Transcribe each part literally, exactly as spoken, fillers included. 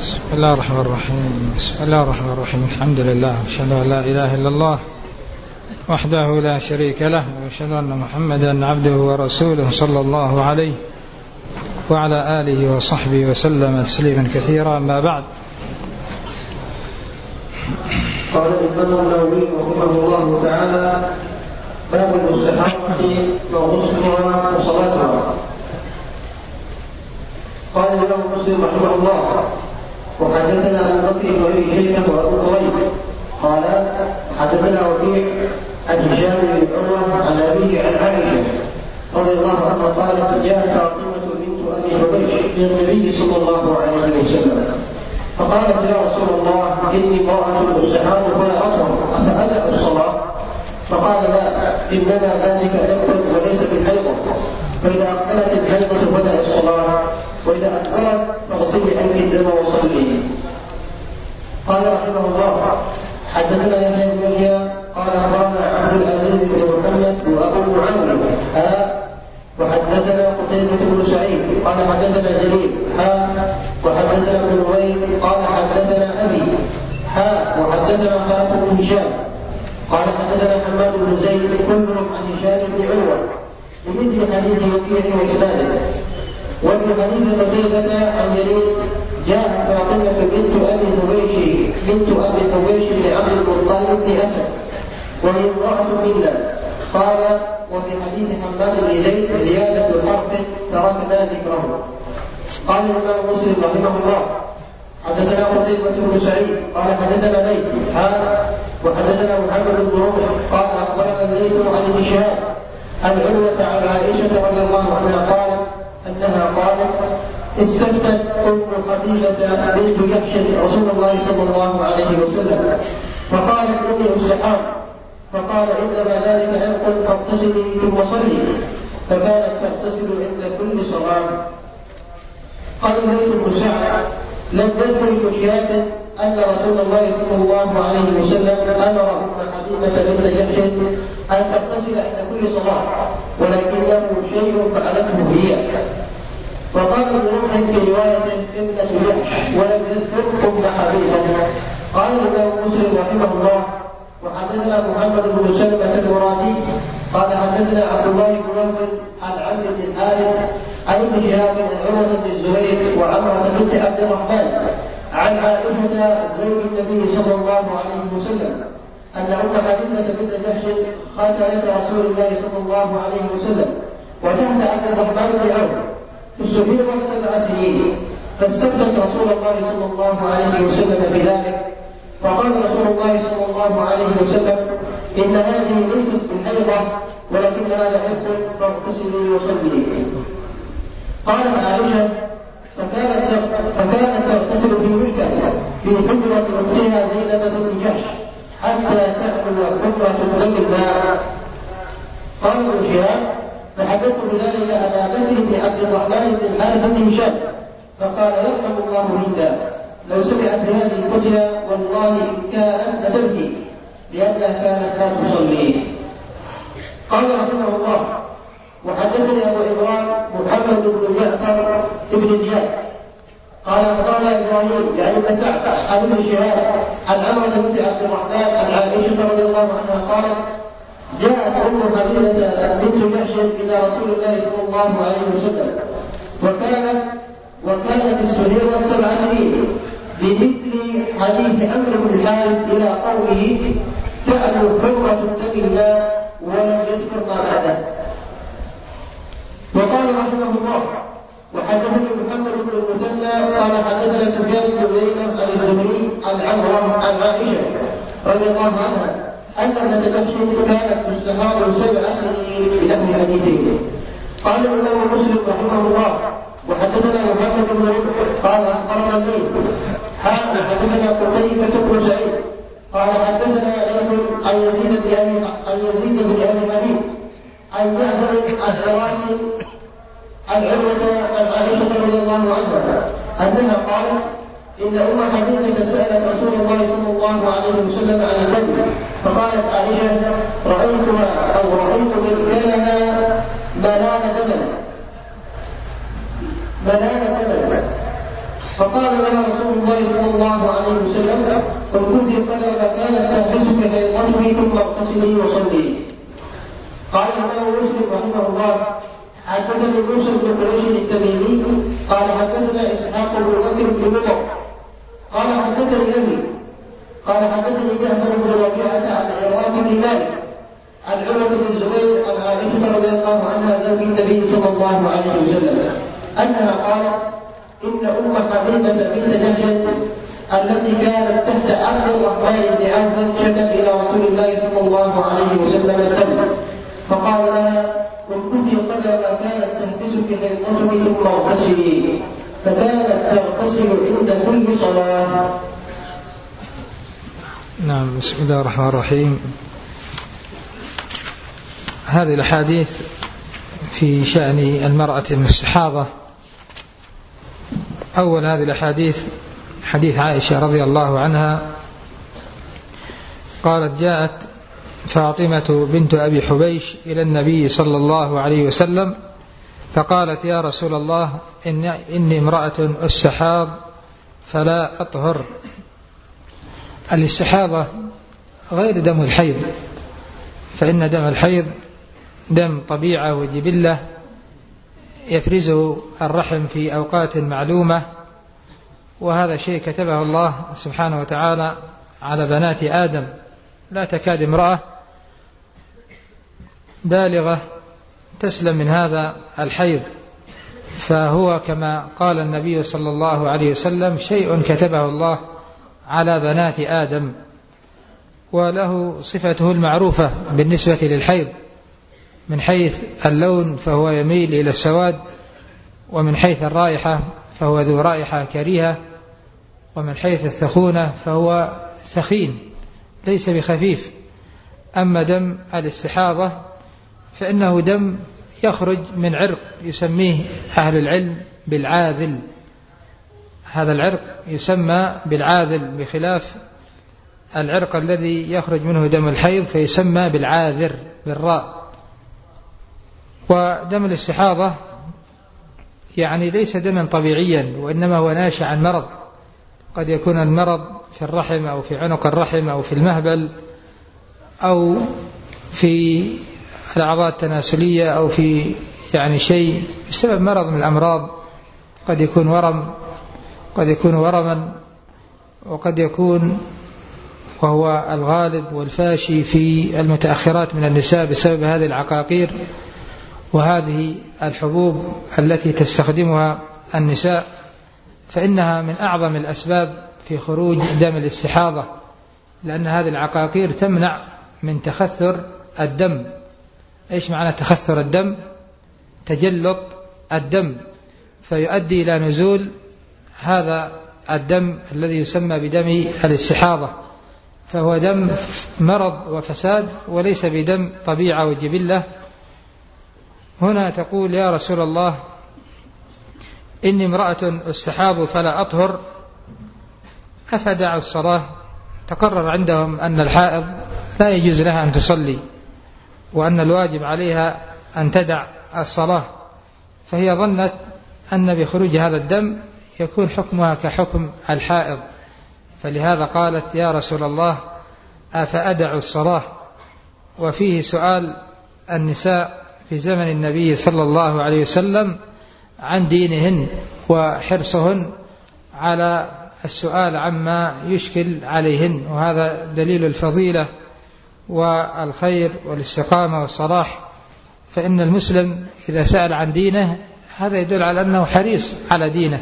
بسم الله الرحمن الرحيم بسم الله الرحمن الرحيم الحمد لله وأشهد أن لا إله إلا الله وحده لا شريك له وأشهد أن محمدا عبده ورسوله صلى الله عليه وعلى آله وصحبه وسلم تسليما كثيرا. ما بعد. قال الإمام النووي رحمه الله تعالى: باب الاستحاضة وغسلها وصلاتها. قال الإمام مسلم رحمه الله: وحدثنا أبو بكر بن أبي شيبة وأبو كريب قال حدثنا وكيع عن هشام بن عروة عن أبيه عن عائشة رضي الله عنها قالت: جاءت فاطمة بنت أبي حبيش إلى النبي صلى الله عليه وسلم فقالت: يا رسول الله، إني امرأة استحاض فلا أطهر، أفأدع الصلاة؟ فقال: لا، إنما ذلك يقتل وليس بالحيضة، فإذا أقبلت الحيضة فدع الصلاة، وإذا أدبرت فاغسلي عنك الدم وصلي. قال رحمه الله: حدثنا يحيى بن يحيى قال أخبرنا عبد العزيز بن محمد وأبو معاوية ها وحدثنا قتيبة بن سعيد قال حدثنا جرير ها وحدثنا ابن نوير قال حدثنا أبي ها وحدثنا خالد بن هشام قال حدثنا حماد بن زيد كلهم عن هشام بن عروة بمثل حديث وكيع وإسناده. وفي حديث قتيبة عن جرير: جاءت فاطمة بنت أبي حبيش بنت أبي حبيش بن عبد المطلب بن أسد وهي امرأة منا. قال: وفي حديث حماد بن زيد زيادة حرف تركنا ذكره. قال الإمام مسلم رحمه الله: حدثنا قتيبة بن سعيد قال حدثنا ليث ها وحدثنا محمد بن رمح قال أخبرنا ليث عن ابن شهاب عن عروة عن عائشة رضي الله عنها قالت أنها قالت: استفتت أم حبيبة بنت جحش رسول الله صلى الله عليه وسلم فقالت: إني أستحاض، فقال: إنما ذلك عرق فاغتسلي ثم صلي، فكانت تغتسل عند كل صلاة. قال ليث بن سعد: لم نذكر في شهادة أن رسول الله صلى الله عليه وسلم أمر أم حبيبة بنت جحش أن تغتسل عند كل صلاة، ولكنه شيء فعلته هي. وقال ابن رمح في رواية ابنة جحش ولم يذكر أم حبيبة. قال الإمام مسلم رحمه الله: وحدثنا محمد بن سلمة المرادي قال حدثنا عبد الله بن وهب عن عمرو بن الحارث عن ابن شهاب عن عروة بن الزبير وعمرة بنت عبد الرحمن عن عائشة زوج النبي صلى الله عليه وسلم أن أم حبيبة بنت جحش خاتنت رسول الله صلى الله عليه وسلم وتحت عبد الرحمن بن عوف استفيضت سبع سنين، فاستفتت رسول الله صلى الله عليه وسلم بذلك، فقال رسول الله صلى الله عليه وسلم: إن هذه ليست بالحيضة ولكنها لحفظ، فاغتسلي وصلي. قالت عائشة: فكانت فكانت تغتسل في ملكة في حجرة أختها زينب بن جحش حتى تأكل حجرة الدم الماء. قال ابن شهاب: فحدثت بذلك أبا بكر بن عبد الرحمن بن الحارث بن هشام فقال: يرحم الله هندا، لو سمعت بهذه الفتيا والله إن كانت لتبكي لأنها كانت لا تصلي. قال رحمه الله: وحدثني أبو إبراهيم محمد بن جعفر بن زياد قال أخبرنا إبراهيم يعني بن سعد عن ابن شهاب عن عمرة بنت عبد الرحمن عن عائشة رضي الله عنها قالت: جاءت أم حبيبة بنت جحش إلى رسول الله صلى الله عليه وسلم وكانت وكانت استهيرت سبع سنين بمثل حديث عمرو بن الحارث إلى قوله: تأكل حرة الدم الماء، ولم يذكر ما بعده. وقال رحمه الله: وحدثني محمد بن المثنى قال حدثنا سفيان بن عيينة عن الزهري عن عمرو عن عائشة رضي الله عنها أن ابنة جحش كانت تستحاض سبع سنين بأهل حديثين. قال الإمام مسلم رحمه الله: وحدثنا محمد بن رمح قال أخبرنا ليث حاء وحدثنا قتيبة بن سعيد قال حدثنا ليث عن يزيد بن أبي عن يزيد بن أبي حبيب عن مأثر عن عراك عن عروة عن عائشة رضي الله عنها أنها قالت: إن أم حبيبة سألت رسول الله صلى الله عليه وسلم عن الدم، فقالت عائشة: رأيتها أو رأيت من كانها ملان دما ملان دما فقال لها رسول الله صلى الله عليه وسلم: قل كنت قدر ما كانت تحبسك فيضربني ثم اغتسلي وصلي. قال الإمام مسلم رحمه الله: حدثني موسى بن قريش التميمي قال حدثنا إسحاق بن بكر بن مطر قال حدثني أبي قال حدثني جعفر بن ربيعة عن عراق بن مالك عن عروة بن الزبير عن عائشة رضي الله عنها زوج النبي صلى الله عليه وسلم أنها قالت: إن أم حبيبة بنت جحش التي كانت تحت عبد الرحمن بن عوف شكت إلى رسول الله صلى الله عليه وسلم الدم، فقال لها: قل كنت قدر ما كانت تحبسك حيضتك ثم اغتسلي، فكانت تغتسل عند كل صلاة. نعم. بسم الله الرحمن الرحيم. هذه الأحاديث في شأن المرأة المستحاضة. أول هذه الأحاديث حديث عائشة رضي الله عنها قالت: جاءت فاطمة بنت أبي حبيش إلى النبي صلى الله عليه وسلم فقالت: يا رسول الله، إن إني امرأة أستحاض فلا أطهر. الاستحاضة غير دم الحيض، فإن دم الحيض دم طبيعة وجبلة يفرزه الرحم في أوقات معلومة، وهذا شيء كتبه الله سبحانه وتعالى على بنات آدم. لا تكاد امرأة بالغة تسلم من هذا الحيض، فهو كما قال النبي صلى الله عليه وسلم شيء كتبه الله على بنات آدم، وله صفته المعروفة بالنسبة للحيض. من حيث اللون فهو يميل إلى السواد، ومن حيث الرائحة فهو ذو رائحة كريهة، ومن حيث الثخونة فهو ثخين ليس بخفيف. أما دم الاستحاضة فإنه دم يخرج من عرق يسميه أهل العلم بالعاذل. هذا العرق يسمى بالعاذل، بخلاف العرق الذي يخرج منه دم الحيض فيسمى بالعاذر بالراء. ودم الاستحاضة يعني ليس دما طبيعيا، وإنما هو ناشئ عن مرض. قد يكون المرض في الرحم أو في عنق الرحم أو في المهبل أو في الأعضاء التناسلية أو في يعني شيء بسبب مرض من الأمراض. قد يكون ورم، قد يكون ورما، وقد يكون وهو الغالب والفاشي في المتأخرات من النساء بسبب هذه العقاقير وهذه الحبوب التي تستخدمها النساء، فإنها من أعظم الأسباب في خروج دم الاستحاضة، لأن هذه العقاقير تمنع من تخثر الدم. إيش معنى تخثر الدم؟ تجلط الدم، فيؤدي إلى نزول هذا الدم الذي يسمى بدم الاستحاضة، فهو دم مرض وفساد وليس بدم طبيعة وجبلة. هنا تقول: يا رسول الله، إني امرأة أستحاض فلا أطهر، أفدع الصلاة؟ تقرر عندهم أن الحائض لا يجوز لها أن تصلي، وأن الواجب عليها أن تدع الصلاة، فهي ظنت أن بخروج هذا الدم يكون حكمها كحكم الحائض، فلهذا قالت: يا رسول الله، أفأدع الصلاة؟ وفيه سؤال النساء في زمن النبي صلى الله عليه وسلم عن دينهن وحرصهن على السؤال عما يشكل عليهن، وهذا دليل الفضيلة والخير والاستقامة والصلاح. فإن المسلم إذا سأل عن دينه هذا يدل على أنه حريص على دينه.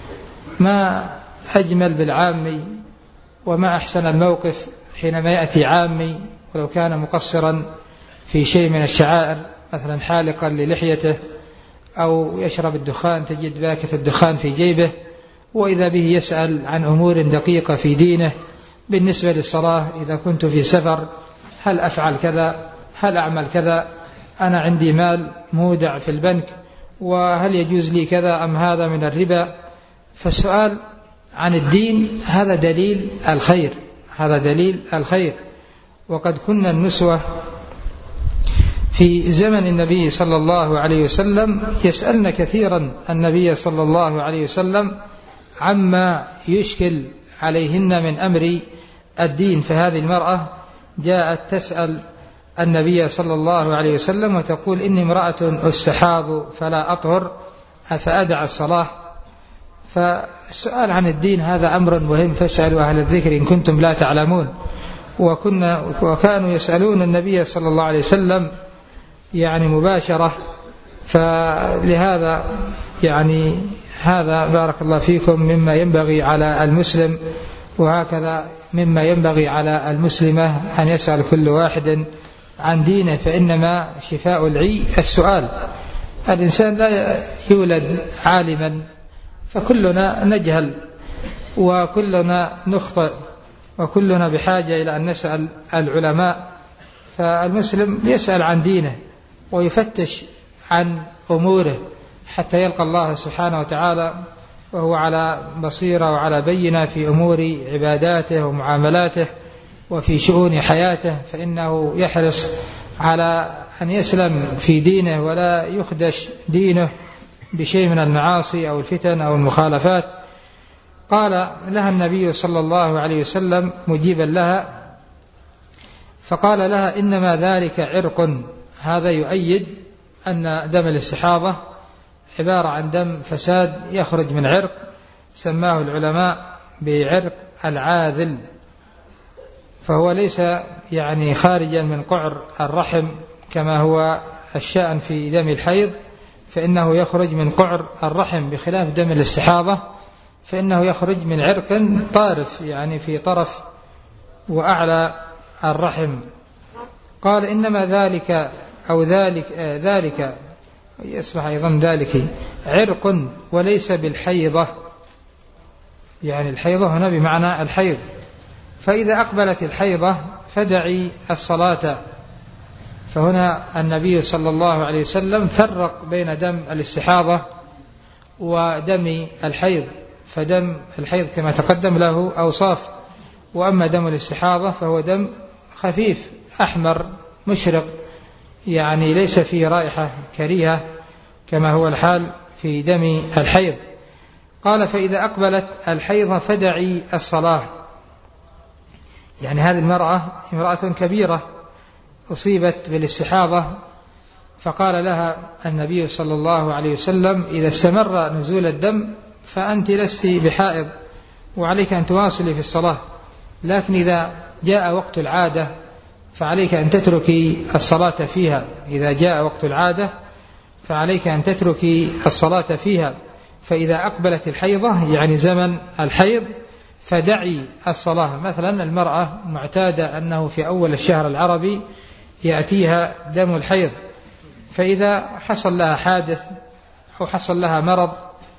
ما أجمل بالعامي وما أحسن الموقف حينما يأتي عامي ولو كان مقصرا في شيء من الشعائر، مثلا حالقا للحيته أو يشرب الدخان، تجد باكة الدخان في جيبه، وإذا به يسأل عن أمور دقيقة في دينه بالنسبة للصلاة: إذا كنت في سفر هل أفعل كذا، هل أعمل كذا، أنا عندي مال مودع في البنك، وهل يجوز لي كذا أم هذا من الربا. فالسؤال عن الدين هذا دليل الخير، هذا دليل الخير. وقد كنا النسوة في زمن النبي صلى الله عليه وسلم يسألن كثيرا النبي صلى الله عليه وسلم عما يشكل عليهن من أمر الدين. فهذه المرأة جاءت تسأل النبي صلى الله عليه وسلم وتقول: إني امرأة أستحاض فلا أطهر أفأدع الصلاة؟ فالسؤال عن الدين هذا أمر مهم، فاسألوا أهل الذكر إن كنتم لا تعلمون. وكنا وكانوا يسألون النبي صلى الله عليه وسلم يعني مباشرة. فلهذا يعني هذا بارك الله فيكم مما ينبغي على المسلم، وهكذا مما ينبغي على المسلمة أن يسأل كل واحد عن دينه، فإنما شفاء العي السؤال. الإنسان لا يولد عالما، فكلنا نجهل وكلنا نخطئ وكلنا بحاجة إلى أن نسأل العلماء. فالمسلم يسأل عن دينه ويفتش عن أموره حتى يلقى الله سبحانه وتعالى وهو على بصيرة وعلى بينة في أمور عباداته ومعاملاته وفي شؤون حياته، فإنه يحرص على أن يسلم في دينه ولا يخدش دينه بشيء من المعاصي أو الفتن أو المخالفات. قال لها النبي صلى الله عليه وسلم مجيبا لها، فقال لها: إنما ذلك عرق. هذا يؤيد أن دم الاستحاضة عبارة عن دم فساد يخرج من عرق سماه العلماء بعرق العاذل، فهو ليس يعني خارجا من قعر الرحم كما هو الشأن في دم الحيض، فإنه يخرج من قعر الرحم، بخلاف دم الاستحاضة فإنه يخرج من عرق طارف يعني في طرف وأعلى الرحم. قال: إنما ذلك أو ذلك آه ذلك يصلح أيضا ذلك عرق وليس بالحيضة، يعني الحيضة هنا بمعنى الحيض. فإذا أقبلت الحيضة فدعي الصلاة. فهنا النبي صلى الله عليه وسلم فرق بين دم الاستحاضة ودم الحيض، فدم الحيض كما تقدم له أوصاف، وأما دم الاستحاضة فهو دم خفيف أحمر مشرق، يعني ليس فيه رائحة كريهة كما هو الحال في دم الحيض. قال: فإذا أقبلت الحيض فدعي الصلاة. يعني هذه المرأة امرأة كبيرة أصيبت بالاستحاضة، فقال لها النبي صلى الله عليه وسلم: إذا استمر نزول الدم فأنت لست بحائض وعليك أن تواصلي في الصلاة، لكن إذا جاء وقت العادة فعليك أن تتركي الصلاة فيها. إذا جاء وقت العادة فعليك أن تتركي الصلاة فيها. فإذا أقبلت الحيضة يعني زمن الحيض فدعي الصلاة. مثلا المرأة معتادة أنه في أول الشهر العربي يأتيها دم الحيض، فإذا حصل لها حادث أو حصل لها مرض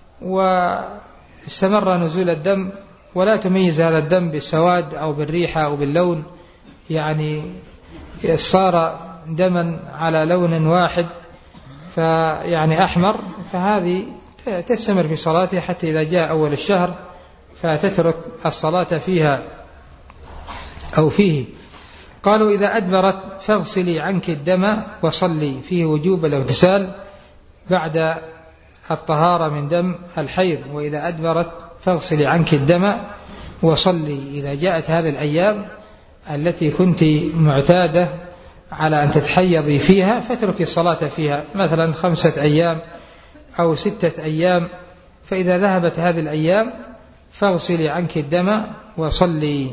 واستمر نزول الدم ولا تميز هذا الدم بالسواد أو بالريحة أو باللون، يعني صار دما على لون واحد فيعني أحمر، فهذه تستمر في صلاتها حتى إذا جاء أول الشهر فتترك الصلاة فيها أو فيه. قالوا: إذا أدبرت فاغسلي عنك الدم وصلي. فيه وجوب الاغتسال بعد الطهارة من دم الحيض. وإذا أدبرت فاغسلي عنك الدم وصلي. إذا جاءت هذه الأيام التي كنت معتادة على أن تتحيضي فيها فاتركي الصلاة فيها، مثلا خمسة أيام أو ستة أيام، فإذا ذهبت هذه الأيام فاغسلي عنك الدم وصلي.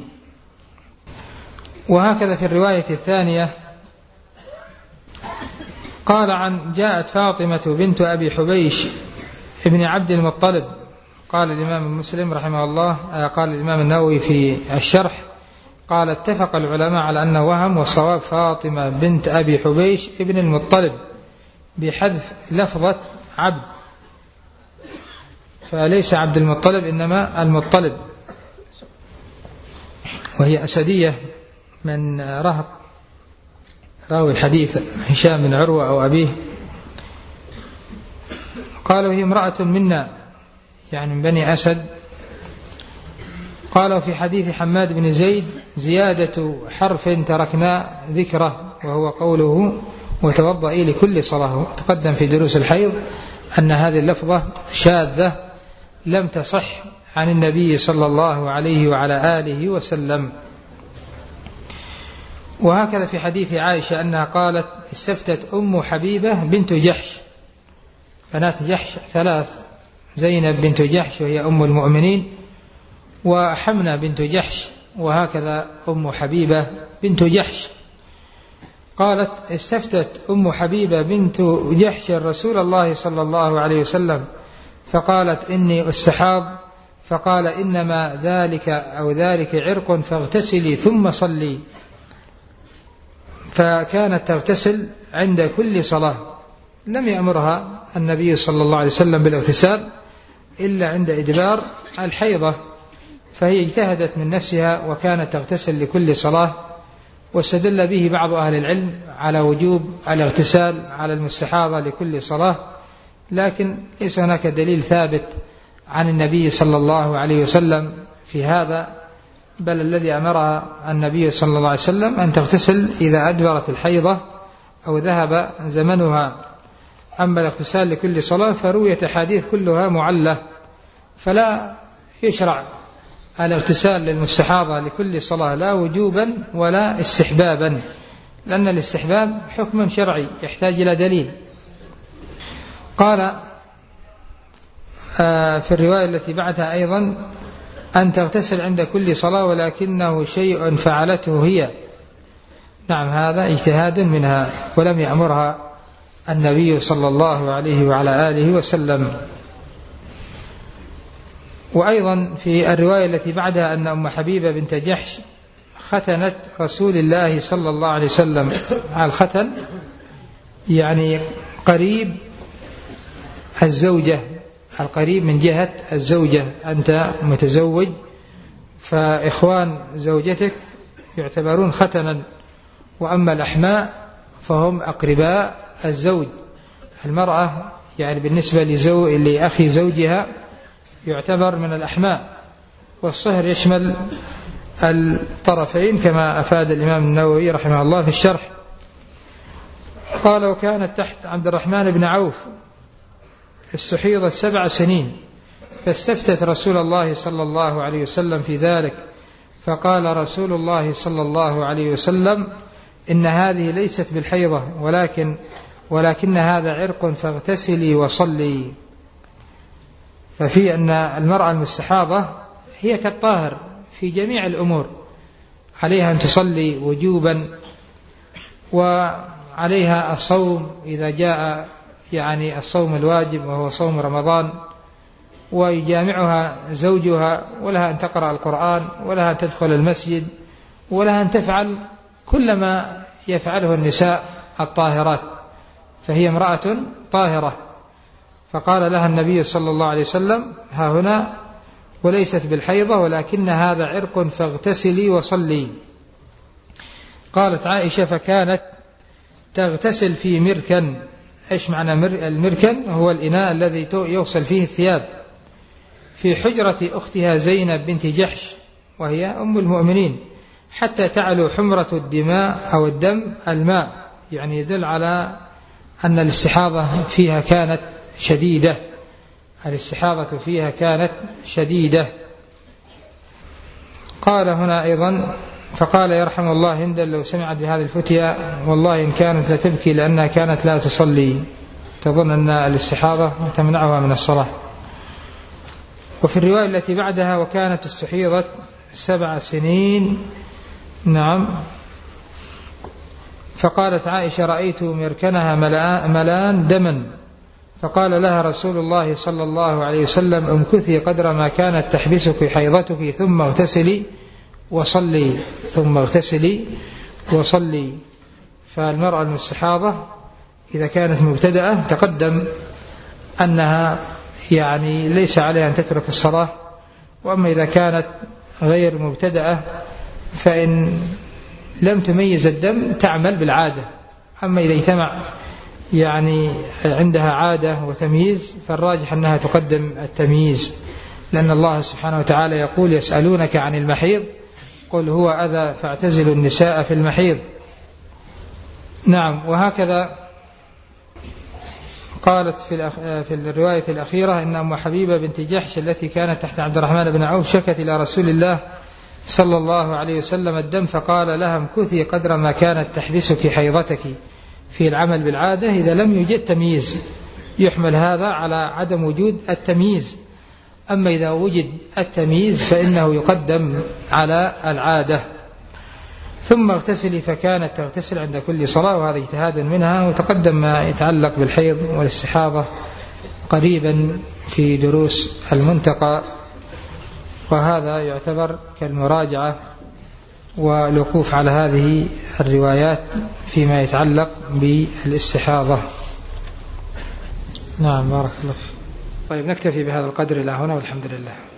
وهكذا في الرواية الثانية قال: عن جاءت فاطمة بنت أبي حبيش ابن عبد المطلب. قال الإمام مسلم رحمه الله، قال الإمام النووي في الشرح، قال: اتفق العلماء على أنه وهم، والصواب فاطمة بنت أبي حبيش ابن المطلب بحذف لفظة عبد، فليس عبد المطلب إنما المطلب، وهي أسدية من رهط راوي الحديث هشام بن عروة أو أبيه. قالوا: هي امرأة منا، يعني من بني أسد. قالوا في حديث حماد بن زيد: زيادة حرف تركنا ذكره، وهو قوله: وتوضئي لكل صلاة. تقدم في دروس الحيض أن هذه اللفظة شاذة لم تصح عن النبي صلى الله عليه وعلى آله وسلم. وهكذا في حديث عائشة أنها قالت: استفتت أم حبيبة بنت جحش، بنات جحش ثلاث: زينب بنت جحش وهي أم المؤمنين، وحمنة بنت جحش، وهكذا أم حبيبة بنت جحش. قالت: استفتت أم حبيبة بنت جحش رسول الله صلى الله عليه وسلم فقالت: إني أستحاض، فقال: إنما ذلك أو ذلك عرق فاغتسلي ثم صلي. فكانت تغتسل عند كل صلاة، لم يأمرها النبي صلى الله عليه وسلم بالاغتسال إلا عند إدبار الحيضة، فهي اجتهدت من نفسها وكانت تغتسل لكل صلاة. واستدل به بعض أهل العلم على وجوب الاغتسال على المستحاضة لكل صلاة، لكن ليس هناك دليل ثابت عن النبي صلى الله عليه وسلم في هذا، بل الذي أمرها النبي صلى الله عليه وسلم أن تغتسل إذا أدبرت الحيضة أو ذهب زمنها. أما الاغتسال لكل صلاة فرويت أحاديث كلها معلة، فلا يشرع الاغتسال للمستحاضة لكل صلاة لا وجوبا ولا استحبابا، لأن الاستحباب حكم شرعي يحتاج إلى دليل. قال في الرواية التي بعدها أيضا: أن تغتسل عند كل صلاة ولكنه شيء فعلته هي. نعم، هذا اجتهاد منها، ولم يأمرها النبي صلى الله عليه وعلى آله وسلم. وأيضا في الرواية التي بعدها أن أم حبيبة بنت جحش ختنت رسول الله صلى الله عليه وسلم. الختن يعني قريب الزوجة، القريب من جهة الزوجة، أنت متزوج فإخوان زوجتك يعتبرون ختنا، وأما الأحماء فهم أقرباء الزوج. المرأة يعني بالنسبة لزو... لأخي زوجها يعتبر من الأحماء، والصهر يشمل الطرفين كما أفاد الإمام النووي رحمه الله في الشرح. قال: وكانت تحت عبد الرحمن بن عوف، استحيضت سبع سنين، فاستفتت رسول الله صلى الله عليه وسلم في ذلك، فقال رسول الله صلى الله عليه وسلم: إن هذه ليست بالحيضة، ولكن ولكن هذا عرق فاغتسلي وصلي. ففي أن المرأة المستحاضة هي كالطاهر في جميع الأمور، عليها أن تصلي وجوبا، وعليها الصوم إذا جاء يعني الصوم الواجب وهو صوم رمضان، ويجامعها زوجها، ولها أن تقرأ القرآن، ولها أن تدخل المسجد، ولها أن تفعل كل ما يفعله النساء الطاهرات، فهي امرأة طاهرة. فقال لها النبي صلى الله عليه وسلم: ها هنا وليست بالحيضة، ولكن هذا عرق فاغتسلي وصلي. قالت عائشة: فكانت تغتسل في مركن. إيش معنى المركن؟ هو الإناء الذي يغسل فيه الثياب، في حجرة أختها زينب بنت جحش وهي أم المؤمنين، حتى تعلو حمرة الدماء أو الدم الماء، يعني يدل على أن الاستحاضة فيها كانت شديدة، الاستحاضة فيها كانت شديدة. قال هنا أيضا: فقال يرحم الله هندا لو سمعت بهذه الفتية والله إن كانت لتبكي لأنها كانت لا تصلي، تظن أن الاستحاضة تمنعها من الصلاة. وفي الرواية التي بعدها: وكانت استحيضت سبع سنين. نعم. فقالت عائشة: رأيت مركنها ملان دما، فقال لها رسول الله صلى الله عليه وسلم: امكثي قدر ما كانت تحبسك حيضتك ثم اغتسلي وصلي ثم اغتسلي وصلي. فالمرأة المستحاضة إذا كانت مبتدأة تقدم أنها يعني ليس عليها أن تترك الصلاة، وأما إذا كانت غير مبتدأة فإن لم تميز الدم تعمل بالعادة. أما إذا اجتمع يعني عندها عادة وتمييز فالراجح أنها تقدم التمييز، لأن الله سبحانه وتعالى يقول: يسألونك عن المحيض قل هو أذى فاعتزلوا النساء في المحيض. نعم. وهكذا قالت في, في الرواية الأخيرة إن أم حبيبة بنت جحش التي كانت تحت عبد الرحمن بن عوف شكت إلى رسول الله صلى الله عليه وسلم الدم، فقال لها امكثي قدر ما كانت تحبسك حيضتك في العمل بالعادة إذا لم يوجد تمييز، يحمل هذا على عدم وجود التمييز. أما إذا وجد التمييز فإنه يقدم على العادة. ثم اغتسلي، فكانت تغتسل عند كل صلاة، وهذا اجتهاد منها. وتقدم ما يتعلق بالحيض والاستحاضة قريبا في دروس المنتقى، وهذا يعتبر كالمراجعة والوقوف على هذه الروايات فيما يتعلق بالاستحاضة. نعم، بارك الله فيك. طيب، نكتفي بهذا القدر إلى هنا، والحمد لله.